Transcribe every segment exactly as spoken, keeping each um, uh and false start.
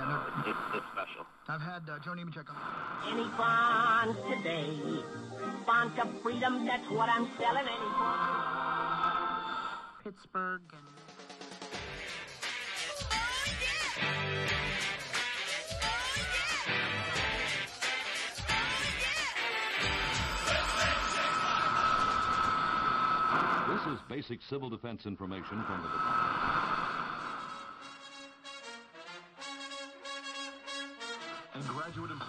Yeah, no. It's, it's special. I've had uh, Joe Nemechek on. Any bonds today? Bonds of freedom, that's what I'm selling. Any bonds? Pittsburgh and... This is basic civil defense information from the department. And graduate employees.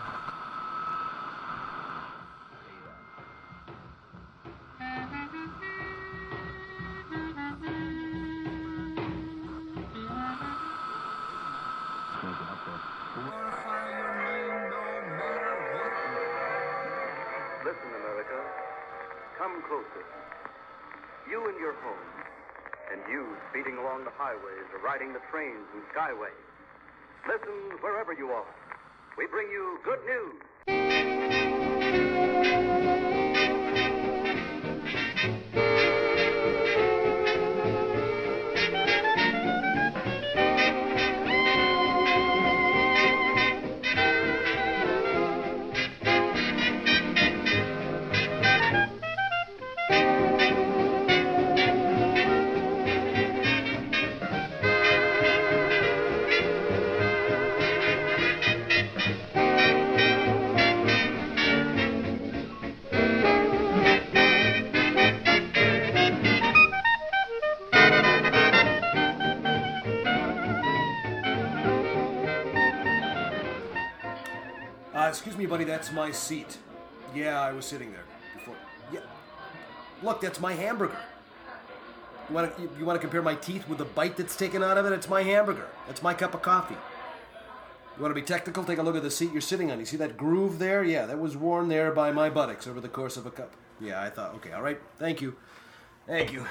Listen, America, come closer. You in your home, and you speeding along the highways or riding the trains and skyways. Listen wherever you are. We bring you good news. Uh, excuse me, buddy, that's my seat. Yeah, I was sitting there before. Yeah. Look, that's my hamburger. You want to you, you want to compare my teeth with the bite that's taken out of it? It's my hamburger. That's my cup of coffee. You want to be technical? Take a look at the seat you're sitting on. You see that groove there? Yeah, that was worn there by my buttocks over the course of a cup. Yeah, I thought, okay, all right. Thank you. Thank you.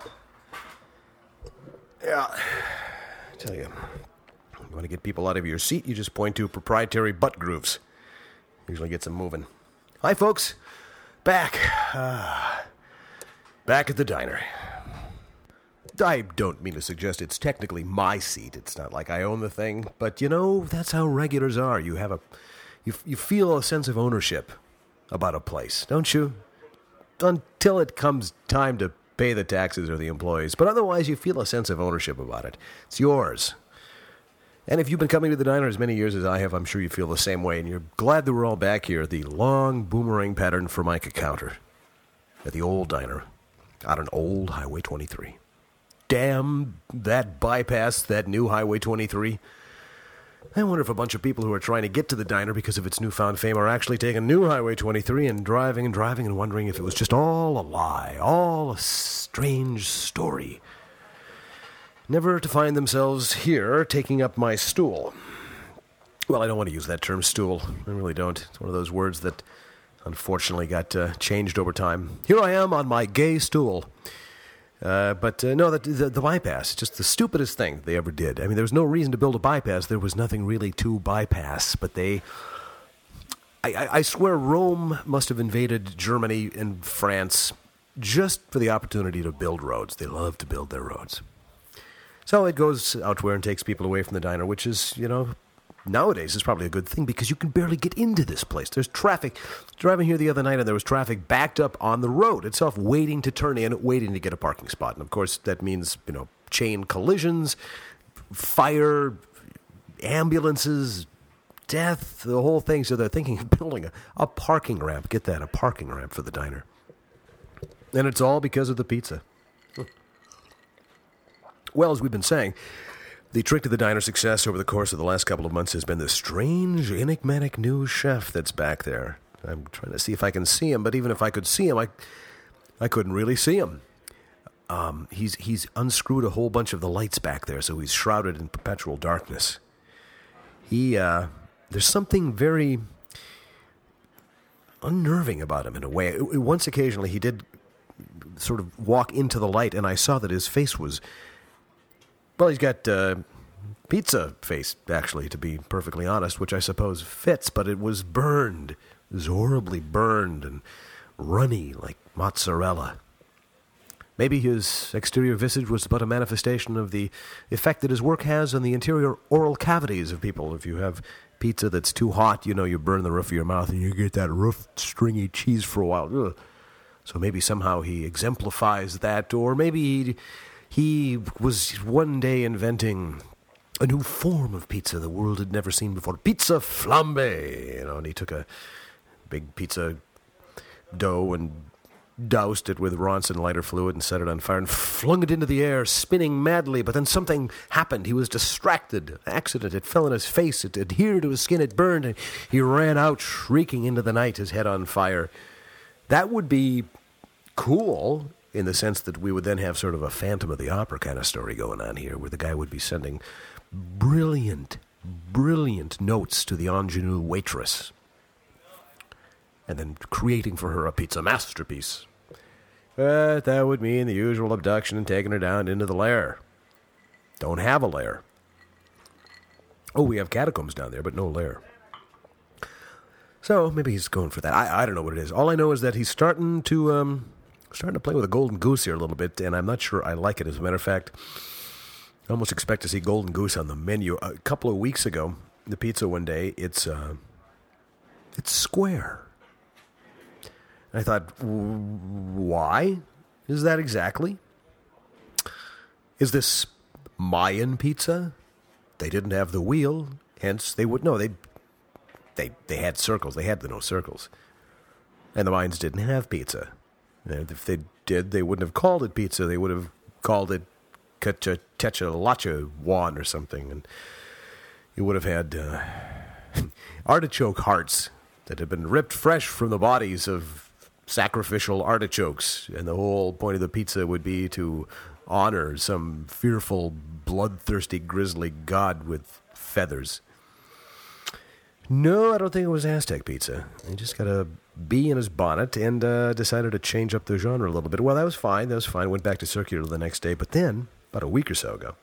Yeah. I tell you, you want to get people out of your seat, you just point to proprietary butt grooves. Usually gets them moving. Hi, folks. Back. Uh, back at the diner. I don't mean to suggest it's technically my seat. It's not like I own the thing. But, you know, that's how regulars are. You have a... You, you feel a sense of ownership about a place, don't you? Until it comes time to pay the taxes or the employees. But otherwise, you feel a sense of ownership about it. It's yours. And if you've been coming to the diner as many years as I have, I'm sure you feel the same way. And you're glad that we're all back here at the long boomerang pattern Formica counter. At the old diner. On an old Highway twenty-three. Damn that bypass, that new Highway twenty-three. I wonder if a bunch of people who are trying to get to the diner because of its newfound fame are actually taking new Highway twenty-three and driving and driving and wondering if it was just all a lie, all a strange story. Never to find themselves here taking up my stool. Well, I don't want to use that term, stool. I really don't. It's one of those words that unfortunately got uh, changed over time. Here I am on my gay stool. Uh, but uh, no, the, the, the bypass, just the stupidest thing they ever did. I mean, there was no reason to build a bypass. There was nothing really to bypass. But they... I, I, I swear Rome must have invaded Germany and France just for the opportunity to build roads. They love to build their roads. So it goes out where and takes people away from the diner, which is, you know, nowadays is probably a good thing because you can barely get into this place. There's traffic. Driving here the other night and there was traffic backed up on the road itself, waiting to turn in, waiting to get a parking spot. And of course, that means, you know, chain collisions, fire, ambulances, death, the whole thing. So they're thinking of building a, a parking ramp. Get that, a parking ramp for the diner. And it's all because of the pizza. Well, as we've been saying, the trick to the diner's success over the course of the last couple of months has been the strange, enigmatic new chef that's back there. I'm trying to see if I can see him, but even if I could see him, I, I couldn't really see him. Um, he's he's unscrewed a whole bunch of the lights back there, so he's shrouded in perpetual darkness. He, uh, there's something very unnerving about him in a way. Once occasionally he did sort of walk into the light, and I saw that his face was... Well, he's got uh, pizza face, actually, to be perfectly honest, which I suppose fits, but it was burned. It was horribly burned and runny like mozzarella. Maybe his exterior visage was but a manifestation of the effect that his work has on the interior oral cavities of people. If you have pizza that's too hot, you know you burn the roof of your mouth and you get that rough, stringy cheese for a while. Ugh. So maybe somehow he exemplifies that, or maybe he, he was one day inventing a new form of pizza the world had never seen before. Pizza flambe, you know, and he took a big pizza dough and doused it with Ronson lighter fluid and set it on fire and flung it into the air, spinning madly. But then something happened. He was distracted. Accident. It fell on his face. It adhered to his skin. It burned. And he ran out, shrieking into the night, his head on fire. That would be cool in the sense that we would then have sort of a Phantom of the Opera kind of story going on here, where the guy would be sending brilliant, brilliant notes to the ingenue waitress, and then creating for her a pizza masterpiece. But that would mean the usual abduction and taking her down into the lair. Don't have a lair. Oh, we have catacombs down there, but no lair. So maybe he's going for that. I, I don't know what it is. All I know is that he's starting to um, starting to play with a golden goose here a little bit, and I'm not sure I like it. As a matter of fact, I almost expect to see golden goose on the menu. A couple of weeks ago, the pizza one day, it's uh, it's square. I thought, why is that exactly? Is this Mayan pizza? They didn't have the wheel, hence they would no. They they they had circles. They had the no circles, and the Mayans didn't have pizza. And if they did, they wouldn't have called it pizza. They would have called it Quetzalcoatl or something, and you would have had uh, artichoke hearts that had been ripped fresh from the bodies of sacrificial artichokes, and the whole point of the pizza would be to honor some fearful, bloodthirsty, grisly god with feathers. No, I don't think it was Aztec pizza. He just got a bee in his bonnet and uh, decided to change up the genre a little bit. Well, that was fine. That was fine. Went back to circular the next day. But then, about a week or so ago,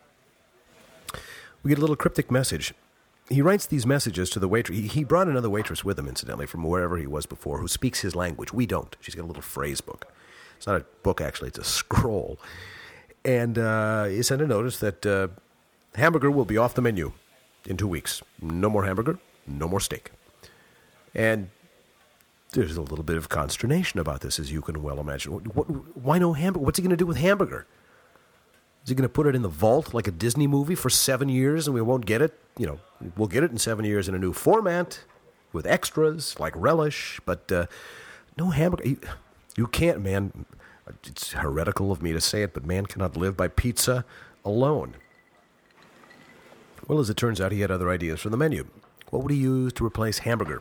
we get a little cryptic message. He writes these messages to the waitress. He, he brought another waitress with him, incidentally, from wherever he was before, who speaks his language. We don't. She's got a little phrase book. It's not a book, actually. It's a scroll. And uh, he sent a notice that uh, hamburger will be off the menu in two weeks. No more hamburger, no more steak. And there's a little bit of consternation about this, as you can well imagine. What, what, why no hamburger? What's he going to do with hamburger? Is he going to put it in the vault like a Disney movie for seven years and we won't get it? You know, we'll get it in seven years in a new format with extras like relish, but uh, no hamburger. You, you can't, man. It's heretical of me to say it, but man cannot live by pizza alone. Well, as it turns out, he had other ideas for the menu. What would he use to replace hamburger?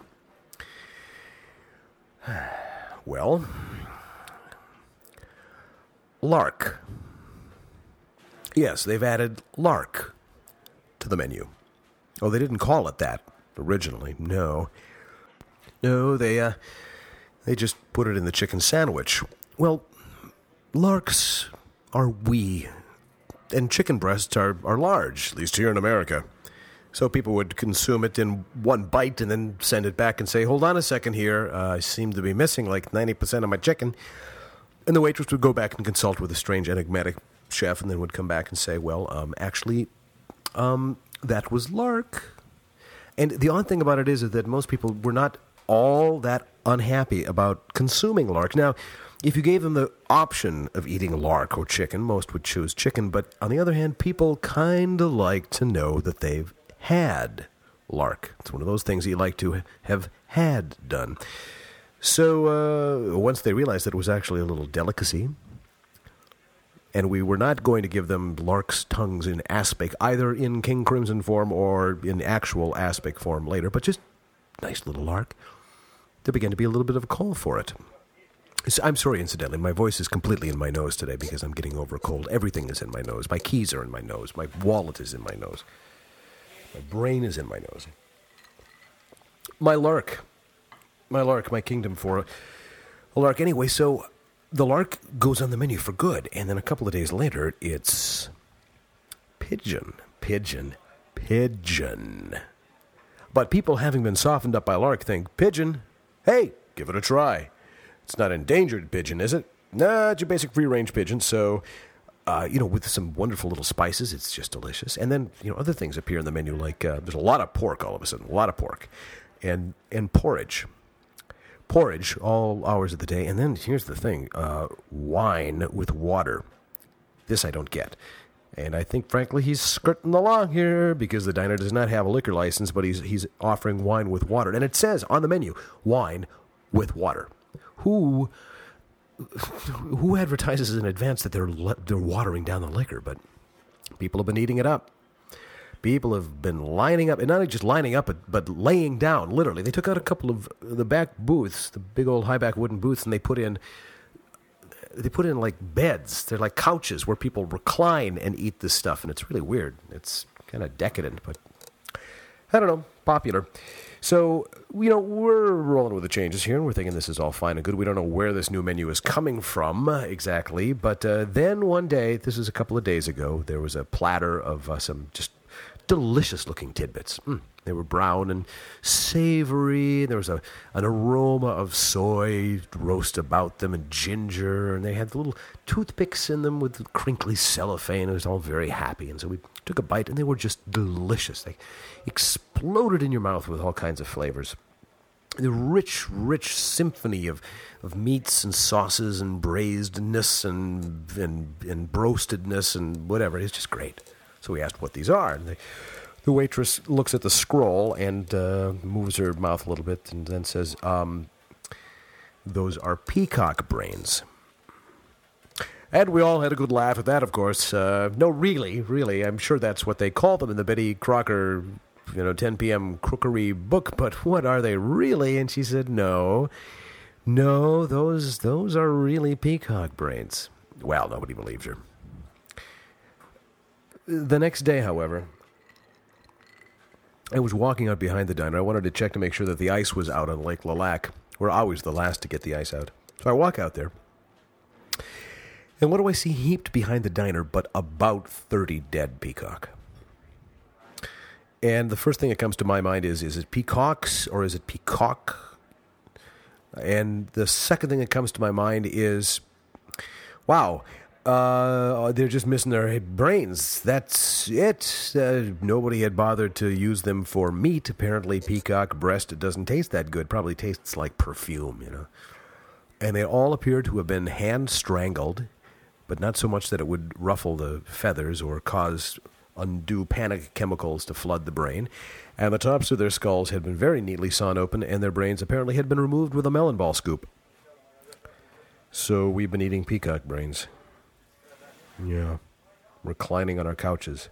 Well, lark. Yes, they've added lark to the menu. Oh, they didn't call it that originally. No. No, they uh, they just put it in the chicken sandwich. Well, larks are wee, and chicken breasts are, are large, at least here in America. So people would consume it in one bite and then send it back and say, hold on a second here, uh, I seem to be missing like ninety percent of my chicken. And the waitress would go back and consult with a strange, enigmatic chef, and then would come back and say, well, um, actually, um, that was lark. And the odd thing about it is, is that most people were not all that unhappy about consuming lark. Now, if you gave them the option of eating lark or chicken, most would choose chicken. But on the other hand, people kind of like to know that they've had lark. It's one of those things you like to have had done. So uh, once they realized that it was actually a little delicacy, and we were not going to give them lark's tongues in aspic, either in King Crimson form or in actual aspic form later, but just nice little lark, there began to be a little bit of a call for it. So, I'm sorry, incidentally, my voice is completely in my nose today because I'm getting over a cold. Everything is in my nose. My keys are in my nose. My wallet is in my nose. My brain is in my nose. My lark. My lark, my kingdom for a, a lark. Anyway, so the lark goes on the menu for good, and then a couple of days later, it's pigeon, pigeon, pigeon. But people, having been softened up by lark, think, pigeon, hey, give it a try. It's not endangered pigeon, is it? Nah, it's your basic free-range pigeon, so, uh, you know, with some wonderful little spices, it's just delicious. And then, you know, other things appear in the menu, like uh, there's a lot of pork all of a sudden, a lot of pork, and and porridge. Porridge all hours of the day, and then here's the thing, uh, wine with water. This I don't get. And I think, frankly, he's skirting the law here because the diner does not have a liquor license, but he's he's offering wine with water. And it says on the menu, wine with water. Who who advertises in advance that they're they're watering down the liquor? But people have been eating it up. People have been lining up, and not just lining up, but, but laying down, literally. They took out a couple of the back booths, the big old high-back wooden booths, and they put in They put in like beds. They're like couches where people recline and eat this stuff. And it's really weird. It's kind of decadent, but I don't know, popular. So, you know, we're rolling with the changes here, and we're thinking this is all fine and good. We don't know where this new menu is coming from exactly. But uh, then one day, this is a couple of days ago, there was a platter of uh, some just delicious-looking tidbits. Mm. They were brown and savory. There was a an aroma of soy roast about them and ginger, and they had little toothpicks in them with crinkly cellophane. It was all very happy, and so we took a bite, and they were just delicious. They exploded in your mouth with all kinds of flavors. The rich, rich symphony of, of meats and sauces and braisedness and, and, and broastedness and whatever. It's just great. So we asked what these are, and they... The waitress looks at the scroll and uh, moves her mouth a little bit and then says, um, those are peacock brains. And we all had a good laugh at that, of course. Uh, no, really, really, I'm sure that's what they call them in the Betty Crocker, you know, ten p.m. crookery book, but what are they really? And she said, no, no, those, those are really peacock brains. Well, nobody believes her. The next day, however... I was walking out behind the diner. I wanted to check to make sure that the ice was out on Lake Lilac. We're always the last to get the ice out. So I walk out there. And what do I see heaped behind the diner but about thirty dead peacock? And the first thing that comes to my mind is, is it peacocks or is it peacock? And the second thing that comes to my mind is, wow, Uh, they're just missing their brains. That's it. Uh, nobody had bothered to use them for meat. Apparently, peacock breast doesn't taste that good. Probably tastes like perfume, you know. And they all appear to have been hand-strangled, but not so much that it would ruffle the feathers or cause undue panic chemicals to flood the brain. And the tops of their skulls had been very neatly sawn open, and their brains apparently had been removed with a melon ball scoop. So we've been eating peacock brains. Yeah, reclining on our couches.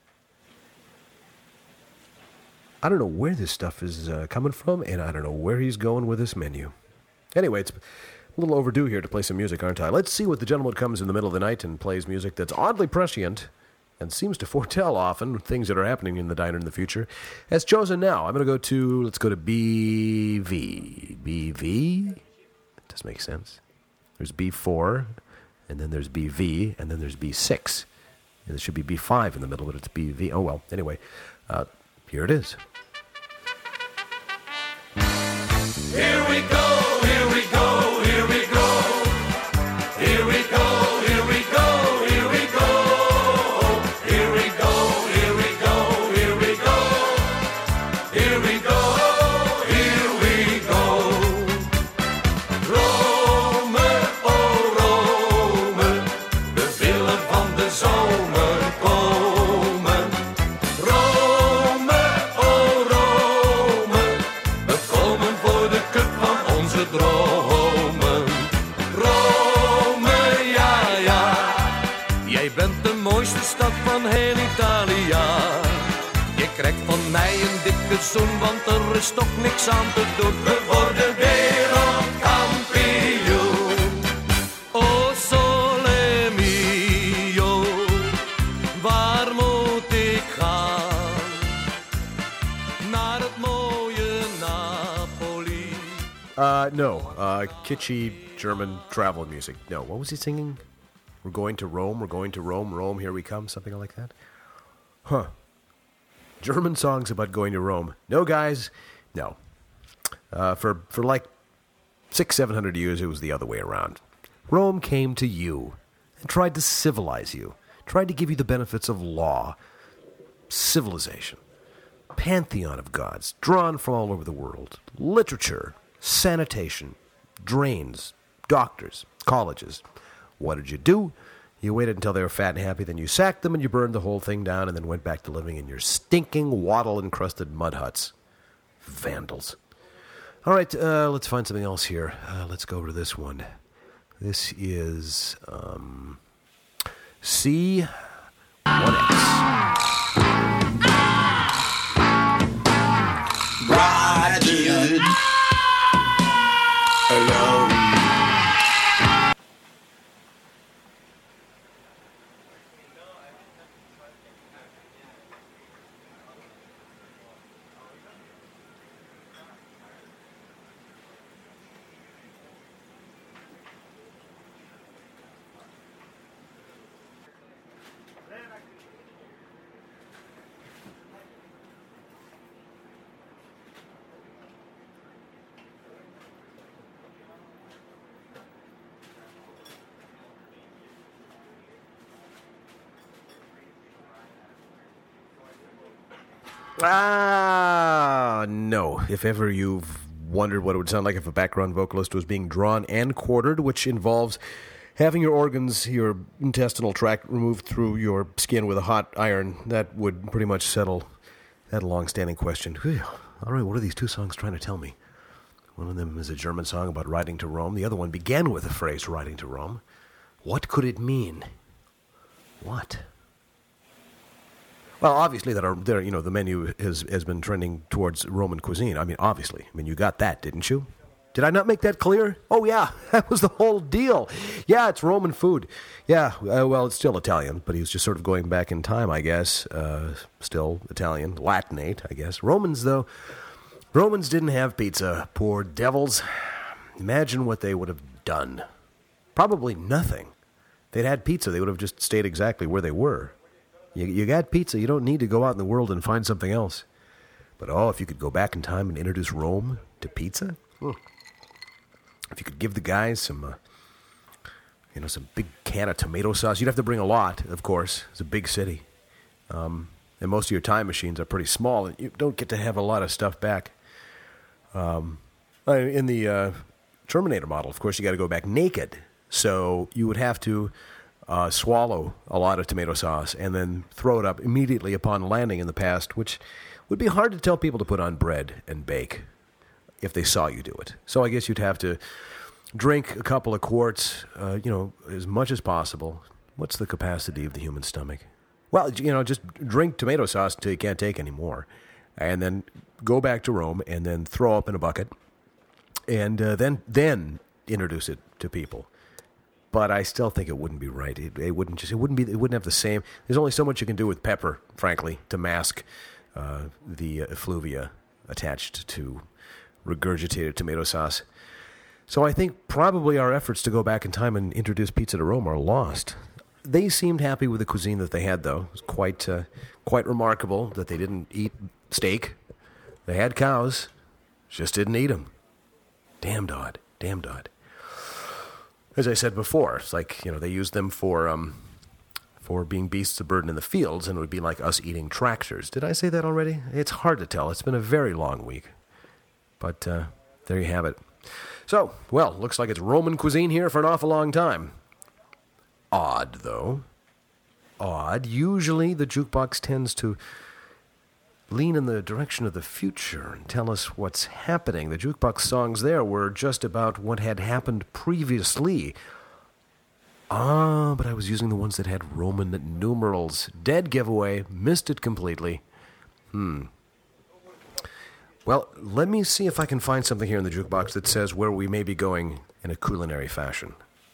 I don't know where this stuff is uh, coming from, and I don't know where he's going with this menu. Anyway, it's a little overdue here to play some music, aren't I? Let's see what the gentleman comes in the middle of the night and plays music that's oddly prescient and seems to foretell often things that are happening in the diner in the future. As chosen now, I'm going to go to, let's go to B V. B V? That does make sense. There's B four. And then there's B V, and then there's B six. And there should be B five in the middle, but it's B V. Oh, well, anyway, uh, here it is. Here we go, here we go, here we go. Here we go, here we go, here we go. Here we go, here we go, here we go. Here we go, here we go. Rome, oh Rome, we willen van de zomer komen. Rome, oh Rome, we komen voor de cup van onze dromen. Rome, ja, ja, jij bent de mooiste stad van heel Italia. Je krijgt van mij een dikke zoen, want er is toch niks aan te doen. We worden wereldkampioen. Oh sole mio, waar moet ik gaan? Naar het mooie Napoli. Uh, no, uh, kitschy German travel music. No, what was he singing? We're going to Rome, we're going to Rome, Rome, here we come, something like that? Huh. German songs about going to Rome. No, guys, no. Uh, for, for like six, seven hundred years, it was the other way around. Rome came to you and tried to civilize you, tried to give you the benefits of law, civilization, pantheon of gods drawn from all over the world, literature, sanitation, drains, doctors, colleges. What did you do? You waited until they were fat and happy, then you sacked them and you burned the whole thing down and then went back to living in your stinking, wattle-encrusted mud huts. Vandals. All right, uh, let's find something else here. Uh, let's go over to this one. This is um, C one X. Riding alone. Ah, no. If ever you've wondered what it would sound like if a background vocalist was being drawn and quartered, which involves having your organs, your intestinal tract removed through your skin with a hot iron, that would pretty much settle that long-standing question. Whew. All right, what are these two songs trying to tell me? One of them is a German song about riding to Rome. The other one began with the phrase riding to Rome. What could it mean? What? Well, obviously, that are there. You know, the menu has has been trending towards Roman cuisine. I mean, obviously. I mean, you got that, didn't you? Did I not make that clear? Oh, yeah, that was the whole deal. Yeah, it's Roman food. Yeah, uh, well, it's still Italian, but he was just sort of going back in time, I guess. Uh, still Italian, Latinate, I guess. Romans, though, Romans didn't have pizza. Poor devils. Imagine what they would have done. Probably nothing. If they'd had pizza, they would have just stayed exactly where they were. You, you got pizza. You don't need to go out in the world and find something else. But, oh, if you could go back in time and introduce Rome to pizza? Hmm. If you could give the guys some, uh, you know, some big can of tomato sauce. You'd have to bring a lot, of course. It's a big city. Um, and most of your time machines are pretty small. And you don't get to have a lot of stuff back. Um, in the uh, Terminator model, of course, you got to go back naked. So you would have to uh, swallow a lot of tomato sauce and then throw it up immediately upon landing in the past, which would be hard to tell people to put on bread and bake if they saw you do it. So I guess you'd have to drink a couple of quarts, uh, you know, as much as possible. What's the capacity of the human stomach? Well, you know, just drink tomato sauce until you can't take any more, and then go back to Rome and then throw up in a bucket, and uh, then then introduce it to people. But I still think it wouldn't be right. It, it wouldn't just. It wouldn't be. It wouldn't have the same. There's only so much you can do with pepper, frankly, to mask uh, the effluvia attached to regurgitated tomato sauce. So I think probably our efforts to go back in time and introduce pizza to Rome are lost. They seemed happy with the cuisine that they had, though. It was quite, uh, quite remarkable that they didn't eat steak. They had cows, just didn't eat them. Damned odd. Damned odd. As I said before, it's like, you know, they used them for um, for being beasts of burden in the fields, and it would be like us eating tractors. Did I say that already? It's hard to tell. It's been a very long week. But uh, there you have it. So, well, looks like it's Roman cuisine here for an awful long time. Odd, though. Odd. Usually the jukebox tends to lean in the direction of the future and tell us what's happening. The jukebox songs there were just about what had happened previously. Ah, but I was using the ones that had Roman numerals. Dead giveaway. Missed it completely. Hmm. Well, let me see if I can find something here in the jukebox that says where we may be going in a culinary fashion.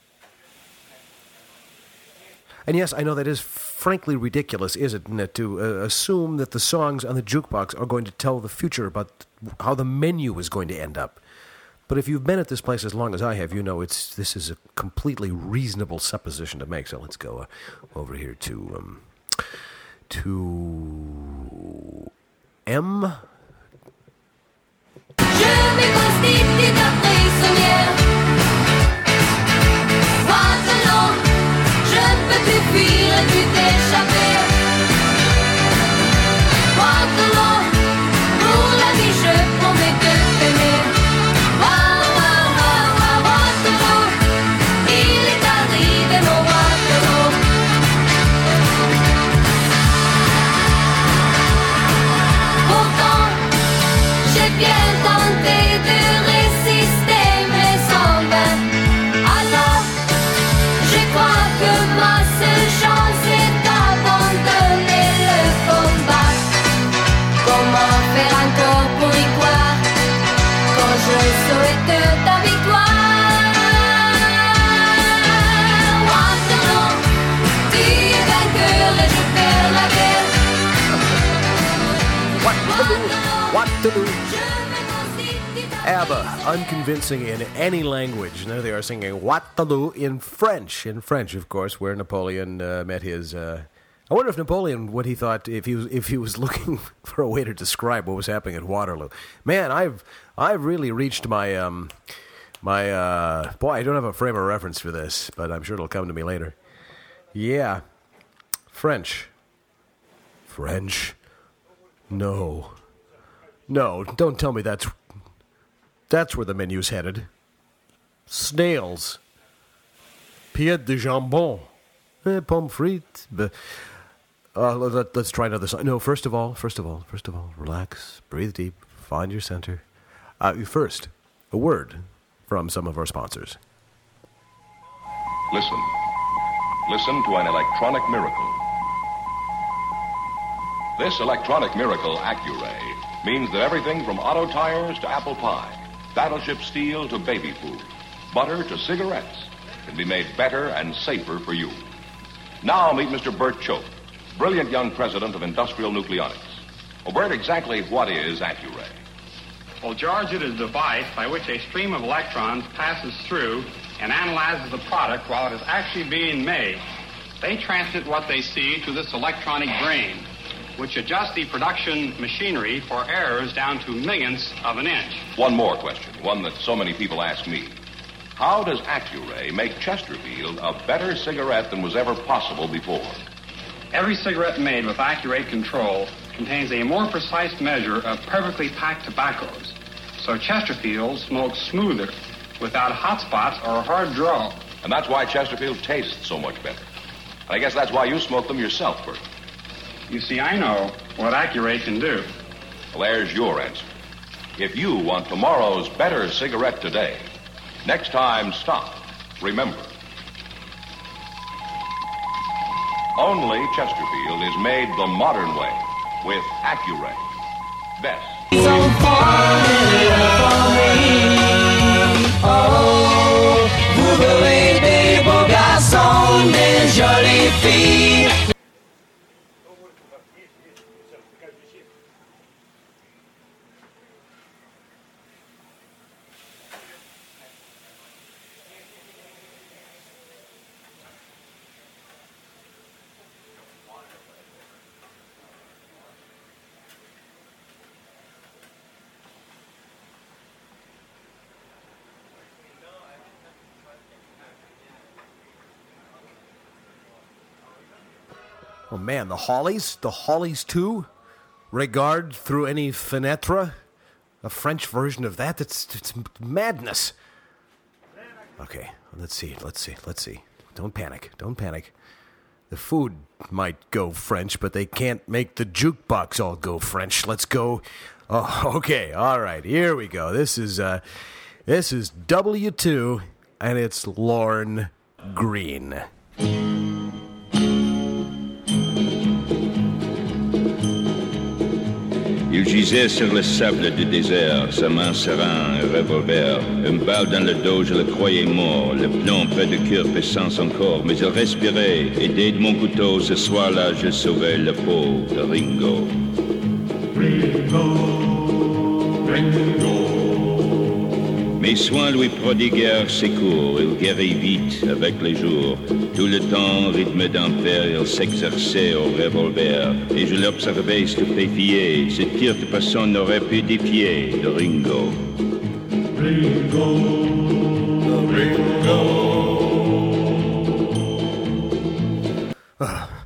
And yes, I know that is frankly ridiculous, isn't it, to uh, assume that the songs on the jukebox are going to tell the future about how the menu is going to end up. But if you've been at this place as long as I have, you know it's this is a completely reasonable supposition to make. So let's go uh, over here to um, to M. Je vais rester d'après son t'aurais vu t'échapper. Waterloo, pour la vie je promets de t'aimer. Wa- wa- wa- wa- Waterloo, il est arrivé mon Waterloo. Pourtant, j'ai bien tenté de résister, mais en vain. Alors, je crois que ma seule chance est d'abandonner le combat. Comment faire encore pour y croire quand je souhaite ta victoire? Waterloo, tu es vainqueur et je perds la guerre. Waterloo. Je me constitue ta ABBA, unconvincing in any language. Now they are singing Waterloo in French. In French, of course, where Napoleon uh, met his. Uh, I wonder if Napoleon, what he thought, if he was, if he was looking for a way to describe what was happening at Waterloo. Man, I've, I've really reached my, um, my. Uh, boy, I don't have a frame of reference for this, but I'm sure it'll come to me later. Yeah, French. French. No. No, don't tell me that's that's where the menu's headed. Snails. Pied de jambon. Eh, pommes frites. But, uh, let, let's try another song. No, first of all, first of all, first of all, relax, breathe deep, find your center. Uh, first, a word from some of our sponsors. Listen. Listen to an electronic miracle. This electronic miracle, Accuray, means that everything from auto tires to apple pie, battleship steel to baby food, butter to cigarettes can be made better and safer for you. Now meet Mister Bert Choate, brilliant young president of Industrial Nucleonics. Well, Bert, exactly what is Accuray? Well, George, it is a device by which a stream of electrons passes through and analyzes the product while it is actually being made. They transmit what they see to this electronic brain, which adjusts the production machinery for errors down to millionths of an inch. One more question, one that so many people ask me. How does Accuray make Chesterfield a better cigarette than was ever possible before? Every cigarette made with Accuray control contains a more precise measure of perfectly packed tobaccos, so Chesterfield smokes smoother, without hot spots or a hard draw. And that's why Chesterfield tastes so much better. And I guess that's why you smoke them yourself, Bert. You see, I know what Accuray can do. Well, there's your answer. If you want tomorrow's better cigarette today, next time stop. Remember. Only Chesterfield is made the modern way with Accuray. Best. So formidable for me. Oh, vous verrez des beaux garçons, des jolies filles. Oh man, the Hollies? The Hollies too? Regard through any fenêtre? A French version of that? That's it's madness. Okay, let's see, let's see, let's see. Don't panic, don't panic. The food might go French, but they can't make the jukebox all go French. Let's go. Oh, okay, all right, here we go. This is uh, this is W two, and it's Lorne Green. Il gisait sur le sable du désert, sa main serrant un revolver. Une balle dans le dos, je le croyais mort. Le plomb près du cœur pesant son corps. Mais il respirait, aidé de mon couteau. Ce soir-là, je sauvais le pauvre Ringo. Ringo, Ringo. Mes soins lui prodiguèrent secours. Il guérit vite avec les jours. Tout le temps, rythme d'ampère, il s'exerçait au revolver. Et je l'observais stupéfié. Ce tir de personne n'aurait pu défier de Ringo. Ringo, Ringo. Uh,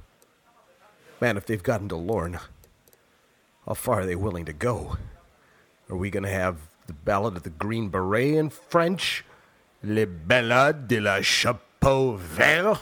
Man, if they've gotten to Lorne, how far are they willing to go? Are we going to have the Ballad of the Green Beret in French? Les Ballades de la Chapeau Vert?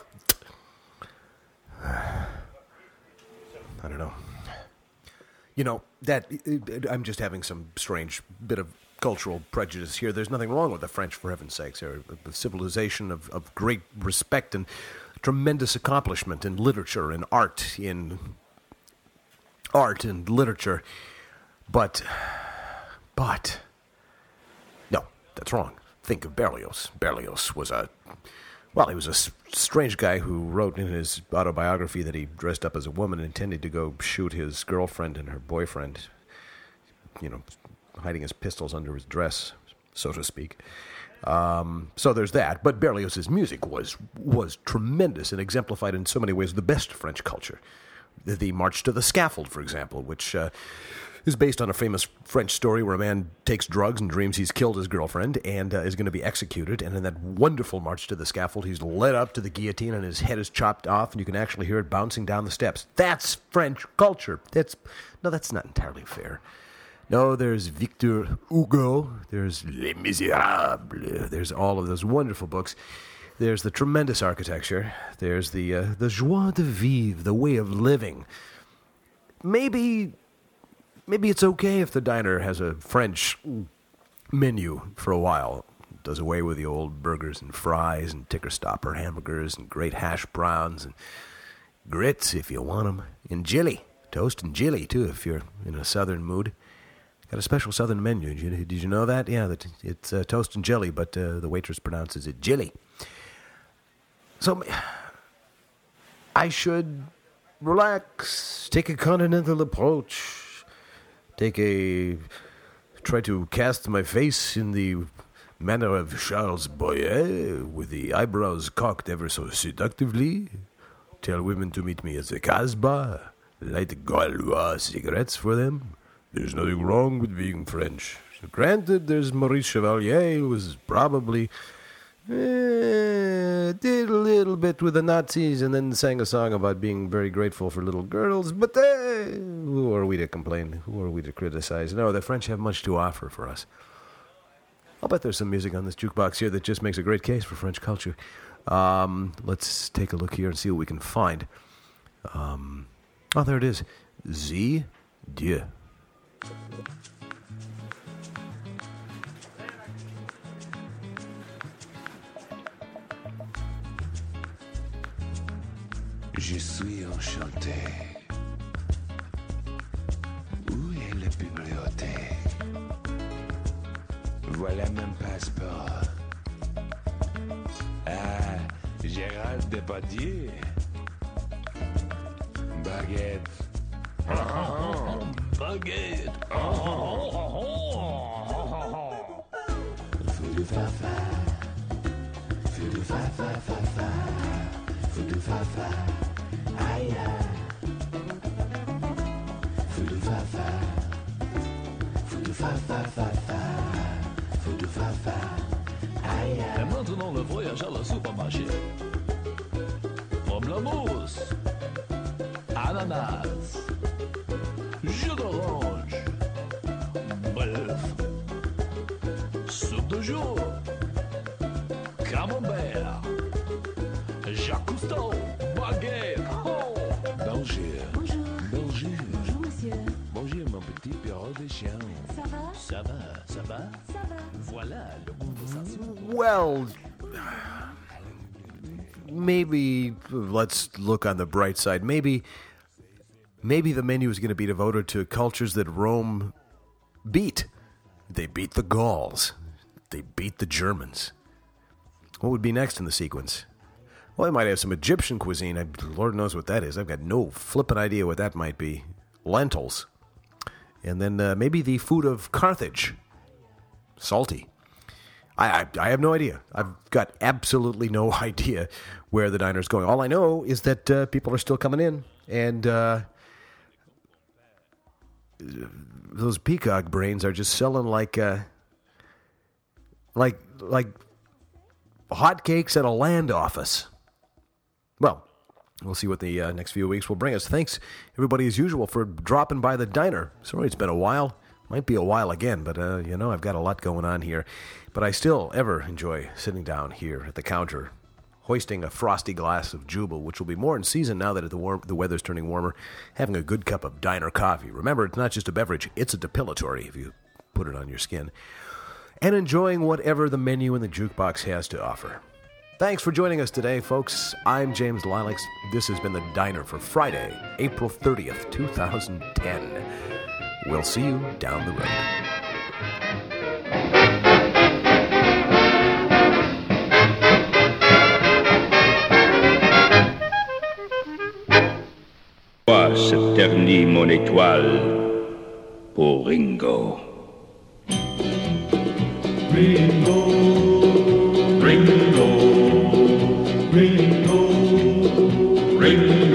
I don't know. You know, that I'm just having some strange bit of cultural prejudice here. There's nothing wrong with the French, for heaven's sakes. They're a civilization of, of great respect and tremendous accomplishment in literature and art, in art and literature. But, but, no, that's wrong. Think of Berlioz. Berlioz was a, well, he was a s- strange guy who wrote in his autobiography that he dressed up as a woman and intended to go shoot his girlfriend and her boyfriend, you know, hiding his pistols under his dress, so to speak. Um, so there's that. But Berlioz's music was was tremendous and exemplified in so many ways the best French culture. The, the March to the Scaffold, for example, which uh, is based on a famous French story where a man takes drugs and dreams he's killed his girlfriend and uh, is going to be executed. And in that wonderful March to the Scaffold, he's led up to the guillotine and his head is chopped off, and you can actually hear it bouncing down the steps. That's French culture. That's no, that's not entirely fair. No, there's Victor Hugo, there's Les Miserables, there's all of those wonderful books. There's the tremendous architecture. There's the uh, the joie de vivre, the way of living. Maybe, maybe it's okay if the diner has a French menu for a while. Does away with the old burgers and fries and ticker stopper hamburgers and great hash browns and grits if you want them. And jelly, toast and jelly too if you're in a southern mood. Got a special southern menu. Did you, did you know that? Yeah, that it's uh, toast and jelly, but uh, the waitress pronounces it jelly. So I should relax, take a continental approach, take a try to cast my face in the manner of Charles Boyer, with the eyebrows cocked ever so seductively, tell women to meet me at the Casbah, light Gaulois cigarettes for them. There's nothing wrong with being French. So granted, there's Maurice Chevalier, who was probably eh, did a little bit with the Nazis and then sang a song about being very grateful for little girls. But eh, who are we to complain? Who are we to criticize? No, the French have much to offer for us. I'll bet there's some music on this jukebox here that just makes a great case for French culture. Um, let's take a look here and see what we can find. Um, oh, there it is. Z. Dieu. Je suis enchanté. Où est la bibliothèque? Voilà mon passeport. Ah, Gérald Depardieu. Baguette. Oh, baguette. Oh, Fou du fa-fa. Fou du fa-fa-fa-fa. Fou du fa-fa. Aïe, aïe. Fou du fa-fa. Fou du fa-fa-fa-fa. Fou du fa-fa. Aïe, aïe. Et maintenant le voyage à la supermarché. Pomme la mousse. Ananas. Jus d'orange. Bref. Soupe de jour. Camembert. Jacques Cousteau. Baguette. Oh. Danger. Bonjour. Danger. Bonjour, monsieur. Bonjour, mon petit perro de chien. Ça va? Ça va, ça va. Ça va. Voilà le conversation. Well, maybe let's look on the bright side. Maybe, maybe the menu is going to be devoted to cultures that Rome beat. They beat the Gauls. They beat the Germans. What would be next in the sequence? Well, they might have some Egyptian cuisine. I, Lord knows what that is. I've got no flippin' idea what that might be. Lentils. And then uh, maybe the food of Carthage. Salty. I, I I have no idea. I've got absolutely no idea where the diner's going. All I know is that uh, people are still coming in. And uh, those peacock brains are just selling like... Uh, like like hotcakes at a land office. Well, We'll see what the uh, next few weeks will bring us. Thanks, everybody, as usual, for dropping by the diner. Sorry it's been a while. Might be a while again, but, uh, you know, I've got a lot going on here. But I still ever enjoy sitting down here at the counter, hoisting a frosty glass of Jubal, which will be more in season now that the, warm, the weather's turning warmer, having a good cup of diner coffee. Remember, it's not just a beverage, it's a depilatory if you put it on your skin. And enjoying whatever the menu in the jukebox has to offer. Thanks for joining us today, folks. I'm James Lilacs. This has been The Diner for Friday, April thirtieth, twenty ten. We'll see you down the road. Moi, se ternit mon étoile pour Ringo. Ringo, Ringo, Ringo, Ringo.